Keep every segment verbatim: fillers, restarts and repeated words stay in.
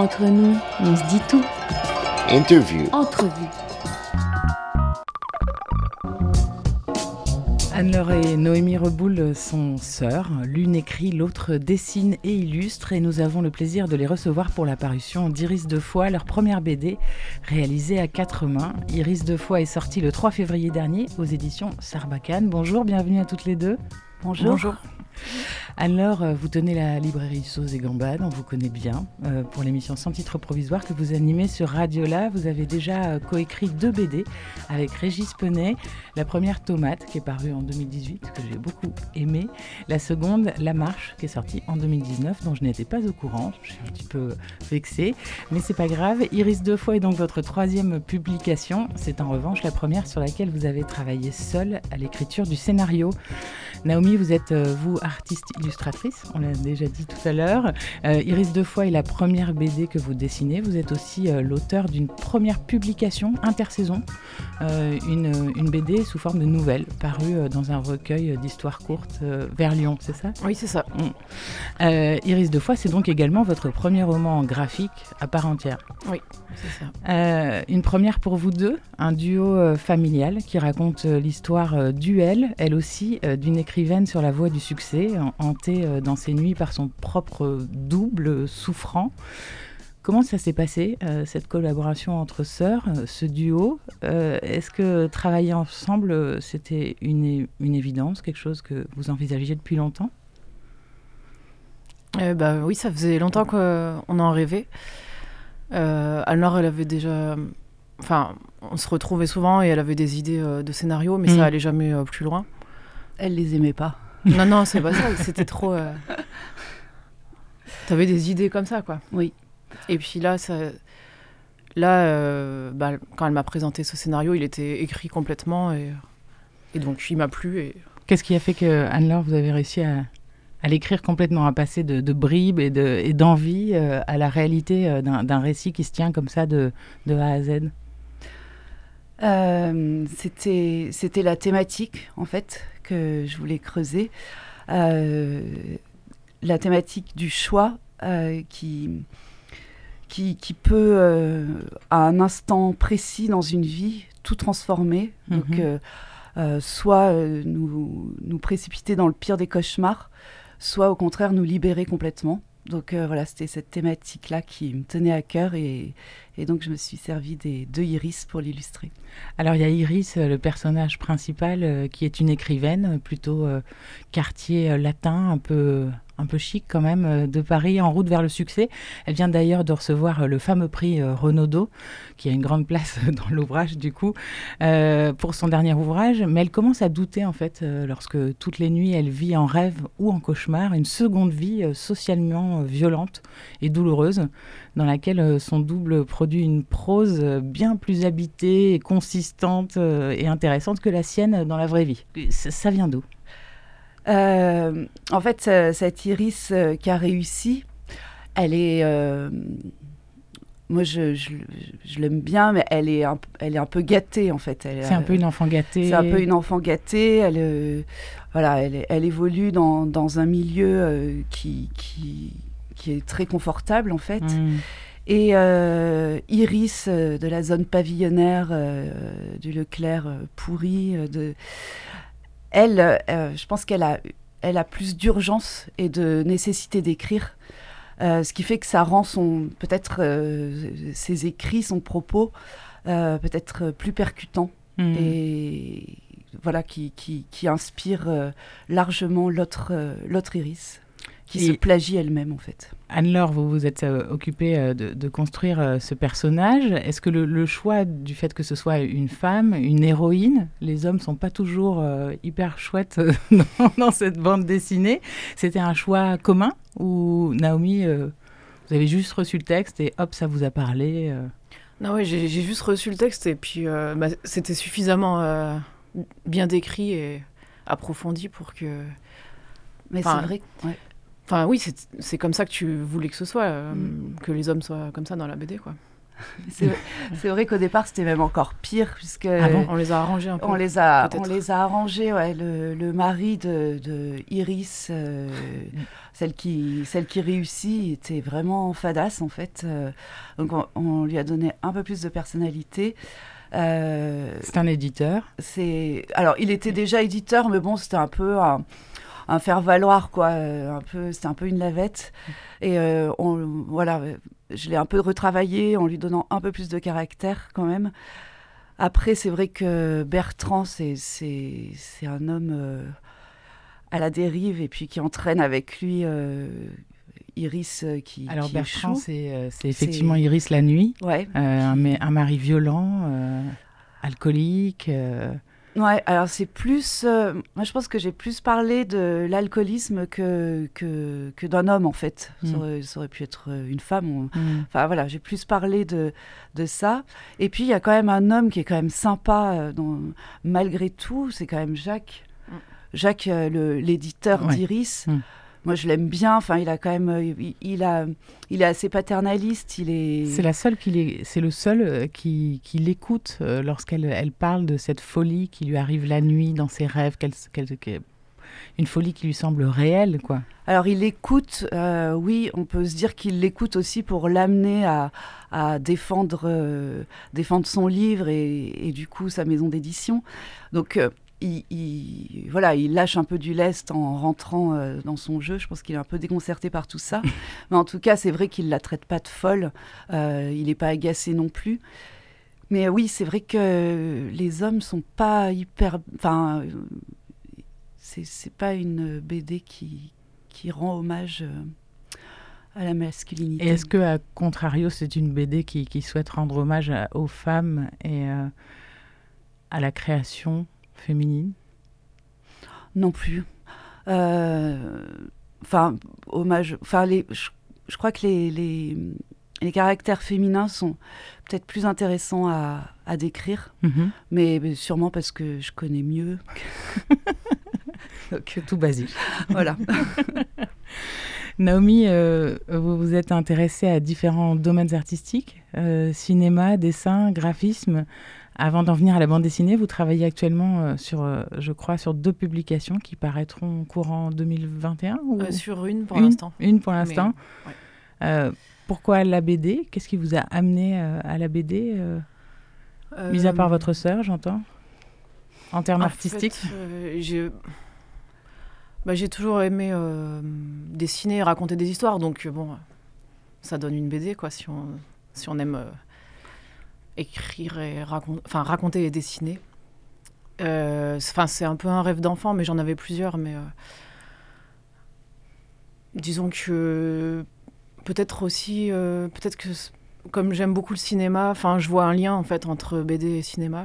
Entre nous, on se dit tout. Interview. Entrevue. Anne-Laure et Noémie Reboul sont sœurs. L'une écrit, l'autre dessine et illustre. Et nous avons le plaisir de les recevoir pour la parution d'Iris de Foix, leur première B D réalisée à quatre mains. Iris de Foix est sortie le trois février dernier aux éditions Sarbacane. Bonjour, bienvenue à toutes les deux. Bonjour. Bonjour. Alors, vous tenez la librairie Sauce et Gambade, on vous connaît bien, euh, pour l'émission Sans titre provisoire que vous animez sur Radio-La. Vous avez déjà euh, coécrit deux B D avec Régis Penet. La première, Tomate, qui est parue en deux mille dix-huit, que j'ai beaucoup aimée. La seconde, La Marche, qui est sortie en deux mille dix-neuf, dont je n'étais pas au courant. Je suis un petit peu vexée, mais c'est pas grave. Iris de Foix est donc votre troisième publication. C'est en revanche la première sur laquelle vous avez travaillé seule à l'écriture du scénario. Naomi, vous êtes, euh, vous, artiste illustratrice, on l'a déjà dit tout à l'heure. Euh, Iris de Foix est la première B D que vous dessinez. Vous êtes aussi euh, l'auteur d'une première publication intersaison, euh, une, une B D sous forme de nouvelle, parue euh, dans un recueil d'histoires courtes euh, vers Lyon, c'est ça ? Oui, c'est ça. Mmh. Euh, Iris de Foix, c'est donc également votre premier roman graphique à part entière. Oui, c'est ça. Euh, une première pour vous deux, un duo euh, familial qui raconte euh, l'histoire euh, d'Uel, elle aussi, euh, d'une écrivaine sur la voie du succès, en, hantée euh, dans ses nuits par son propre double euh, souffrant. Comment ça s'est passé, euh, cette collaboration entre sœurs, euh, ce duo euh, Est-ce que travailler ensemble, euh, c'était une, une évidence, quelque chose que vous envisagiez depuis longtemps ? Euh, bah, oui, ça faisait longtemps qu'on en rêvait. Euh, Anne-Laure, elle avait déjà... Enfin, on se retrouvait souvent et elle avait des idées euh, de scénario, mais mmh. ça allait jamais euh, plus loin. Elle les aimait pas. Non, non, c'est pas ça. C'était trop... Euh... T'avais des idées comme ça, quoi. Oui. Et puis là, ça... là euh, bah, quand elle m'a présenté ce scénario, il était écrit complètement et, et donc il m'a plu. Et... Qu'est-ce qui a fait que Anne-Laure, vous avez réussi à... à l'écrire complètement, à passer de, de bribes et, de, et d'envie euh, à la réalité euh, d'un, d'un récit qui se tient comme ça de, de A à Z ? euh, c'était, c'était la thématique, en fait, que je voulais creuser. Euh, la thématique du choix euh, qui, qui, qui peut, euh, à un instant précis dans une vie, tout transformer. Mm-hmm. Donc, euh, euh, soit euh, nous, nous précipiter dans le pire des cauchemars, soit au contraire nous libérer complètement. Donc euh, voilà, c'était cette thématique-là qui me tenait à cœur et, et donc je me suis servie des deux Iris pour l'illustrer. Alors il y a Iris, le personnage principal, euh, qui est une écrivaine, plutôt euh, quartier euh, latin, un peu... un peu chic quand même, euh, de Paris, en route vers le succès. Elle vient d'ailleurs de recevoir euh, le fameux prix euh, Renaudot, qui a une grande place dans l'ouvrage du coup, euh, pour son dernier ouvrage. Mais elle commence à douter en fait, euh, lorsque toutes les nuits elle vit en rêve ou en cauchemar, une seconde vie euh, socialement euh, violente et douloureuse, dans laquelle euh, son double produit une prose euh, bien plus habitée, et consistante euh, et intéressante que la sienne dans la vraie vie. Ça, ça vient d'où ? Euh, en fait, euh, cette Iris euh, qui a réussi, elle est... Euh, moi, je, je, je l'aime bien, mais elle est un, elle est un peu gâtée, en fait. Elle, c'est un peu une enfant gâtée. C'est un peu une enfant gâtée. Elle, euh, voilà, elle, elle évolue dans, dans un milieu euh, qui, qui, qui est très confortable, en fait. Mmh. Et euh, Iris, euh, de la zone pavillonnaire euh, du Leclerc euh, pourri, euh, de... Elle, euh, je pense qu'elle a, elle a plus d'urgence et de nécessité d'écrire, euh, ce qui fait que ça rend son, peut-être euh, ses écrits, son propos, euh, peut-être plus percutant mmh. et voilà, qui, qui, qui inspire euh, largement l'autre, euh, l'autre Iris, qui et se plagie elle-même en fait. Anne-Laure, vous vous êtes euh, occupée euh, de, de construire euh, ce personnage. Est-ce que le, le choix du fait que ce soit une femme, une héroïne, les hommes ne sont pas toujours euh, hyper chouettes euh, dans, dans cette bande dessinée, c'était un choix commun ou Naomi, euh, vous avez juste reçu le texte et hop, ça vous a parlé euh... Non, ouais, j'ai, j'ai juste reçu le texte et puis euh, bah, c'était suffisamment euh, bien décrit et approfondi pour que... Mais enfin, c'est vrai, ouais. Enfin oui, c'est, c'est comme ça que tu voulais que ce soit, euh, mm. que les hommes soient comme ça dans la B D, quoi. c'est, c'est vrai qu'au départ, c'était même encore pire, puisque... Ah bon, on les a arrangés un peu. On les a, on les a arrangés, ouais. Le, le mari de, de Iris, euh, celle, qui, celle qui réussit, était vraiment fadasse, en fait. Euh, donc, on, on lui a donné un peu plus de personnalité. Euh, c'est un éditeur. C'est... Alors, il était déjà éditeur, mais bon, c'était un peu... Un, un faire-valoir, quoi. Un peu, c'était un peu une lavette. Et euh, on, voilà, je l'ai un peu retravaillé en lui donnant un peu plus de caractère, quand même. Après, c'est vrai que Bertrand, c'est, c'est, c'est un homme euh, à la dérive et puis qui entraîne avec lui euh, Iris euh, qui Alors, qui Bertrand, échoue. c'est, euh, c'est effectivement c'est... Iris la nuit. Ouais. Euh, un, un mari violent, euh, alcoolique... Euh... Ouais, alors c'est plus... Euh, moi, je pense que j'ai plus parlé de l'alcoolisme que, que, que d'un homme, en fait. Mm. Ça, aurait, ça aurait pu être une femme. Ou... Mm. Enfin, voilà, j'ai plus parlé de, de ça. Et puis, il y a quand même un homme qui est quand même sympa, euh, dans, malgré tout. C'est quand même Jacques. Mm. Jacques, euh, le, l'éditeur ouais. d'Iris. Mm. Moi, je l'aime bien. Enfin, il a quand même, il, il a, il est assez paternaliste. Il est. C'est la seule qui l'est, c'est le seul qui, qui l'écoute euh, lorsqu'elle, elle parle de cette folie qui lui arrive la nuit dans ses rêves, qu'elle, qu'elle, qu'elle, une folie qui lui semble réelle, quoi. Alors, il l'écoute. Euh, oui, on peut se dire qu'il l'écoute aussi pour l'amener à, à défendre, euh, défendre son livre et, et du coup sa maison d'édition. Donc. Euh, Il, il, voilà, il lâche un peu du lest en rentrant euh, dans son jeu. Je pense qu'il est un peu déconcerté par tout ça. Mais en tout cas, c'est vrai qu'il ne la traite pas de folle. Euh, il n'est pas agacé non plus. Mais oui, c'est vrai que les hommes ne sont pas hyper... Enfin, c'est, c'est pas une B D qui, qui rend hommage euh, à la masculinité. Et est-ce qu'à contrario, c'est une B D qui, qui souhaite rendre hommage à, aux femmes et euh, à la création féminine? Non plus. Enfin, euh, hommage. Enfin, les. Je, je crois que les, les les caractères féminins sont peut-être plus intéressants à, à décrire, mm-hmm. mais, mais sûrement parce que je connais mieux. Donc, tout basique. Voilà. Naomi, euh, vous vous êtes intéressée à différents domaines artistiques, euh, cinéma, dessin, graphisme. Avant d'en venir à la bande dessinée, vous travaillez actuellement euh, sur, euh, je crois, sur deux publications qui paraîtront courant deux mille vingt et un ou... euh, Sur une pour une, l'instant. Une pour l'instant. Mais, ouais. euh, pourquoi la B D? Qu'est-ce qui vous a amené euh, à la B D euh, euh, mis à part votre sœur, j'entends, en termes en artistiques fait, euh, j'ai... Bah, j'ai toujours aimé euh, dessiner et raconter des histoires, donc euh, bon, ça donne une B D, quoi, si on, si on aime... Euh, écrire et racon- enfin, raconter et dessiner. Euh, c'est, c'est un peu un rêve d'enfant, mais j'en avais plusieurs. Mais euh, disons que peut-être aussi, euh, peut-être que comme j'aime beaucoup le cinéma, je vois un lien en fait entre B D et cinéma.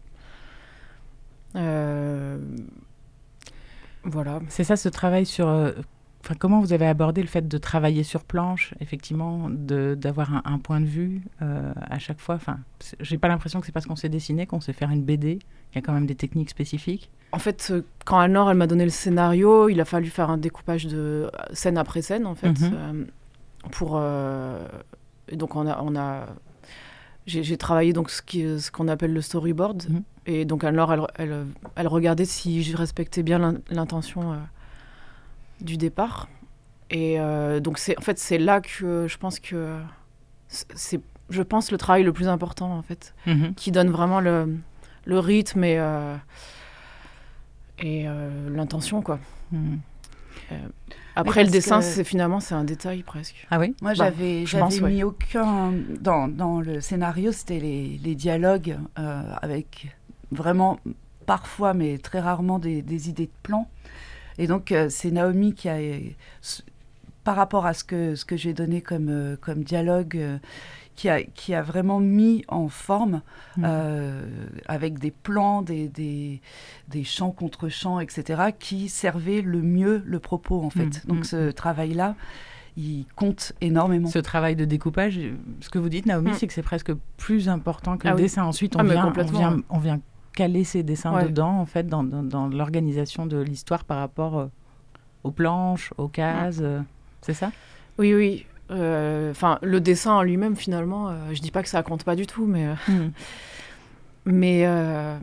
Euh, voilà. C'est ça, ce travail sur... Euh... Enfin, comment vous avez abordé le fait de travailler sur planche, effectivement, de, d'avoir un, un point de vue euh, à chaque fois? Enfin, j'ai pas l'impression que c'est parce qu'on sait dessiner qu'on sait faire une B D. Il y a quand même des techniques spécifiques. En fait, quand Anne-Laure, elle m'a donné le scénario, il a fallu faire un découpage de scène après scène, en fait, mm-hmm. euh, pour... Euh, donc, on a... On a j'ai, j'ai travaillé donc ce, qui, ce qu'on appelle le storyboard. Mm-hmm. Et donc, Anne-Laure, elle, elle, elle regardait si je respectais bien l'in, l'intention... Euh, du départ. Et euh, donc, c'est, en fait, c'est là que je pense que c'est, je pense, le travail le plus important, en fait, mm-hmm. qui donne vraiment le, le rythme et, euh, et euh, l'intention, quoi. Mm. Euh, après, le dessin, que... c'est, finalement, c'est un détail, presque. Ah oui? Moi, bah, j'avais, j'avais pense, mis ouais. aucun... Dans, dans le scénario, c'était les, les dialogues euh, avec vraiment, parfois, mais très rarement, des, des idées de plans. Et donc, euh, c'est Naomi qui a, par rapport à ce que, ce que j'ai donné comme, euh, comme dialogue, euh, qui, a, qui a vraiment mis en forme, mmh. euh, avec des plans, des, des, des chants contre chants, et cetera, qui servaient le mieux le propos, en fait. Mmh. Donc, mmh. ce travail-là, il compte énormément. Ce travail de découpage, ce que vous dites, Naomi, mmh. c'est que c'est presque plus important que ah le oui. dessin. Ensuite, on, ah, vient, on, vient, on vient caler ses dessins ouais. dedans, en fait, dans, dans, dans l'organisation de l'histoire par rapport euh, aux planches, aux cases. Euh, c'est ça? Oui, oui. Enfin, euh, le dessin en lui-même, finalement, euh, je dis pas que ça compte pas du tout, mais... Euh, mm. Mais... Euh,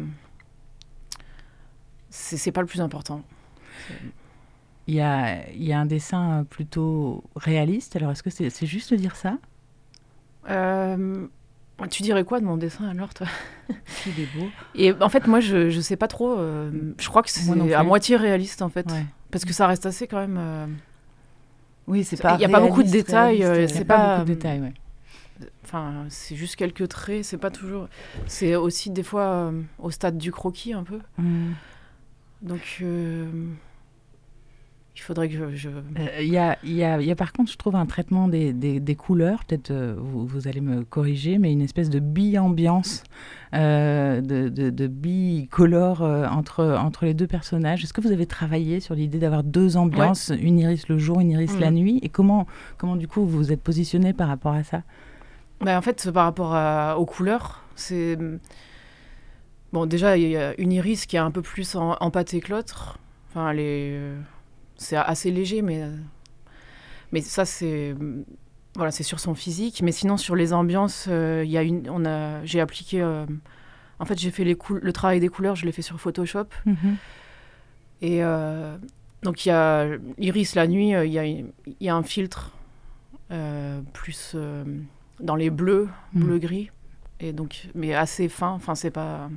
c'est, c'est pas le plus important. Il y a, il y a un dessin plutôt réaliste. Alors, est-ce que c'est, c'est juste de dire ça? euh, Tu dirais quoi de mon dessin, alors, toi? Il est beau. Et en fait, moi, je, je sais pas trop. Euh, je crois que c'est à moitié réaliste, en fait. Ouais. Parce que ça reste assez, quand même... Euh... Oui, c'est pas. Il n'y a pas beaucoup de détails. Réaliste, c'est pas, pas beaucoup de détails, ouais. Enfin, c'est juste quelques traits. C'est pas toujours. C'est aussi des fois euh, au stade du croquis un peu. Mm. Donc, euh, il faudrait que je. Il euh, y, a, y, a, y a par contre, je trouve un traitement des, des, des couleurs. Peut-être euh, vous, vous allez me corriger, mais une espèce de bi-ambiance, euh, de, de, de bi-color euh, entre, entre les deux personnages. Est-ce que vous avez travaillé sur l'idée d'avoir deux ambiances, ouais. Une iris le jour, une iris mmh. la nuit? Et comment, comment, du coup, vous vous êtes positionné par rapport à ça? Ben, en fait, par rapport à, aux couleurs, c'est... Bon, déjà, il y a une iris qui est un peu plus en, empâtée que l'autre. Enfin, elle est... c'est assez léger, mais... Mais ça, c'est... Voilà, c'est sur son physique. Mais sinon, sur les ambiances, euh, y a une... on a... j'ai appliqué... Euh... En fait, j'ai fait les cou... le travail des couleurs, je l'ai fait sur Photoshop. Mm-hmm. Et euh... donc, il y a iris la nuit, il y a, y a un filtre euh, plus... Euh... dans les bleus, mmh. bleu-gris, et donc, mais assez fin, enfin, c'est pas...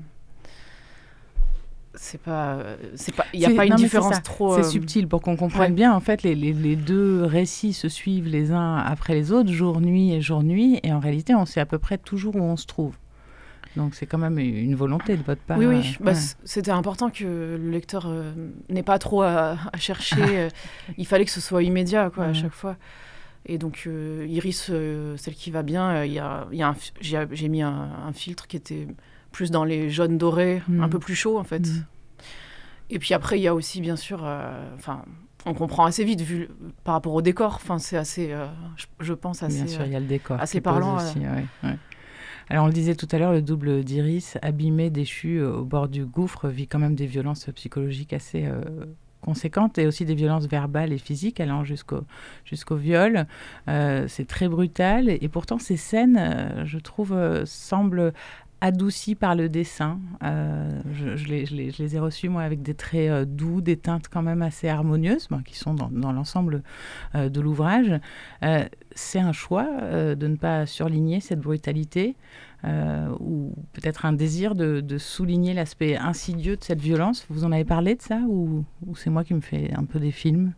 C'est pas... C'est pas... Il n'y a c'est, pas une non, différence c'est trop... C'est euh... subtil, pour qu'on comprenne ouais. bien, en fait, les, les, les deux récits se suivent les uns après les autres, jour-nuit et jour-nuit, et en réalité, on sait à peu près toujours où on se trouve. Donc, c'est quand même une volonté de votre part. Oui, oui, bah, ouais. C'était important que le lecteur euh, n'ait pas trop à, à chercher. euh, il fallait que ce soit immédiat, quoi, ouais. à chaque fois. Et donc, euh, Iris, euh, celle qui va bien, euh, y a, y a un, j'ai, j'ai mis un, un filtre qui était plus dans les jaunes dorés, mmh. un peu plus chaud, en fait. Mmh. Et puis après, il y a aussi, bien sûr... Enfin, euh, on comprend assez vite, vu par rapport au décor. Enfin, c'est assez, euh, je, je pense, assez... Bien sûr, il y a le décor. Assez parlant. Aussi, euh... ouais, ouais. Alors, on le disait tout à l'heure, le double d'Iris, abîmé, déchu, euh, au bord du gouffre, vit quand même des violences psychologiques assez... Euh... conséquentes et aussi des violences verbales et physiques allant jusqu'au, jusqu'au viol. Euh, c'est très brutal et pourtant ces scènes, euh, je trouve, euh, semblent adoucies par le dessin. Euh, je, je, les, je, les, je les ai reçues, moi, avec des traits euh, doux, des teintes quand même assez harmonieuses, ben, qui sont dans, dans l'ensemble euh, de l'ouvrage. Euh, c'est un choix euh, de ne pas surligner cette brutalité euh, ou peut-être un désir de, de souligner l'aspect insidieux de cette violence. Vous en avez parlé de ça ou, ou c'est moi qui me fais un peu des films?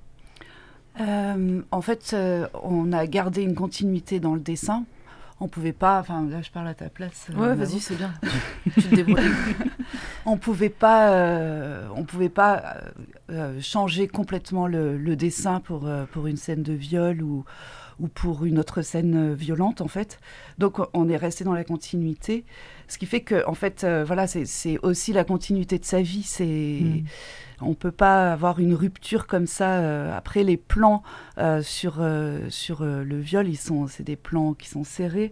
euh, En fait, euh, on a gardé une continuité dans le dessin. On pouvait pas, enfin là je parle à ta place. Ouais, euh, vas-y, c'est bien. Tu te débrouilles. on pouvait pas, euh, on pouvait pas euh, changer complètement le, le dessin pour euh, pour une scène de viol ou ou pour une autre scène violente en fait. Donc on est resté dans la continuité, ce qui fait que en fait euh, voilà c'est c'est aussi la continuité de sa vie. C'est mmh. On peut pas avoir une rupture comme ça. Euh, après, les plans euh, sur, euh, sur euh, le viol, ils sont, c'est des plans qui sont serrés.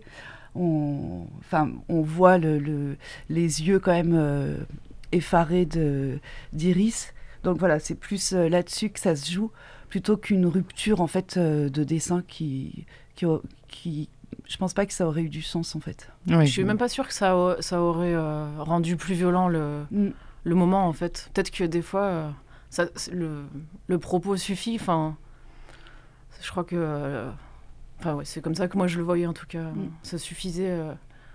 On, enfin, on voit le, le, les yeux quand même euh, effarés de, d'Iris. Donc voilà, c'est plus euh, là-dessus que ça se joue, plutôt qu'une rupture en fait euh, de dessin qui, qui, qui, je pense pas que ça aurait eu du sens en fait. Oui. Je suis même pas sûre que ça, ça aurait euh, rendu plus violent le. Mm. Le moment, en fait. Peut-être que des fois, euh, ça, le, le propos suffit. Enfin, je crois que... Enfin, euh, ouais, c'est comme ça que moi, je le voyais, en tout cas. Mm. Ça suffisait. Euh...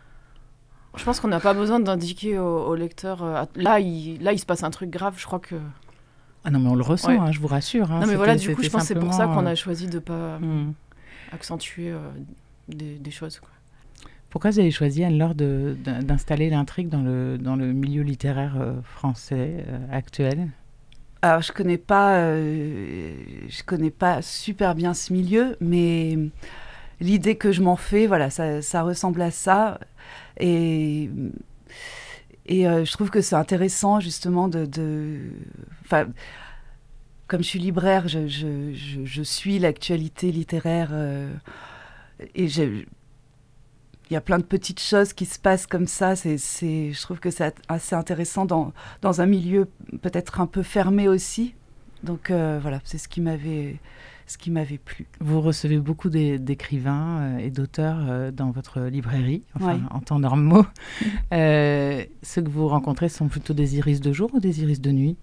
Je pense qu'on n'a pas besoin d'indiquer au, au lecteur... Euh, là, il, là, il se passe un truc grave. Je crois que... Ah non, mais on le ressent, ouais. hein, je vous rassure. Hein, non, mais voilà, du coup, je pense que c'est pour ça qu'on a choisi de ne pas mm. accentuer euh, des, des choses, quoi. Pourquoi vous avez choisi, Anne-Laure, de, de, d'installer l'intrigue dans le, dans le milieu littéraire euh, français euh, actuel? Alors, je connais pas, euh, je connais pas super bien ce milieu, mais l'idée que je m'en fais, voilà, ça, ça ressemble à ça. Et, et euh, je trouve que c'est intéressant, justement, de... de comme je suis libraire, je, je, je, je suis l'actualité littéraire euh, et j'ai... Il y a plein de petites choses qui se passent comme ça. C'est, c'est, je trouve que c'est assez intéressant dans, dans un milieu peut-être un peu fermé aussi. Donc euh, voilà, c'est ce qui m'avait, ce qui m'avait plu. Vous recevez beaucoup des, d'écrivains euh, et d'auteurs euh, dans votre librairie, enfin, ouais. en temps normaux. euh, ceux que vous rencontrez sont plutôt des iris de jour ou des iris de nuit?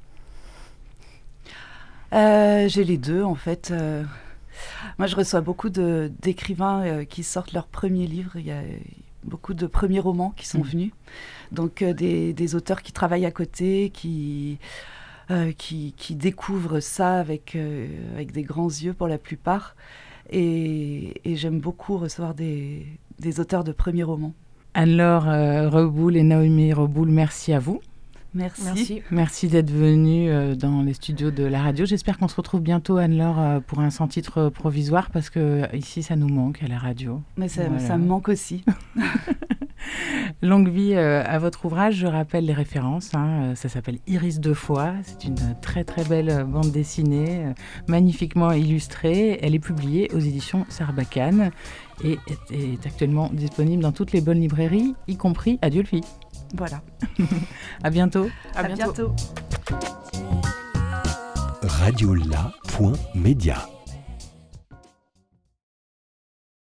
euh, J'ai les deux, en fait. Euh, moi, je reçois beaucoup de, d'écrivains euh, qui sortent leur premier livre. Il y a beaucoup de premiers romans qui sont mmh. venus. Donc, euh, des, des auteurs qui travaillent à côté, qui... Euh, qui, qui découvrent ça avec, euh, avec des grands yeux pour la plupart. Et, et j'aime beaucoup recevoir des, des auteurs de premiers romans. Anne-Laure euh, Reboul et Naomi Reboul, merci à vous. Merci. Merci, merci d'être venue euh, dans les studios de la radio. J'espère qu'on se retrouve bientôt, Anne-Laure, euh, pour un sans-titre provisoire, parce que euh, ici, ça nous manque à la radio. Mais ça, voilà. ça me manque aussi. Longue vie euh, à votre ouvrage, je rappelle les références, hein, ça s'appelle Iris de foi, c'est une très très belle bande dessinée, euh, magnifiquement illustrée, elle est publiée aux éditions Sarbacane et est, est actuellement disponible dans toutes les bonnes librairies, y compris à Dieulefit. Voilà. À bientôt. À, à bientôt. bientôt. Radiola point media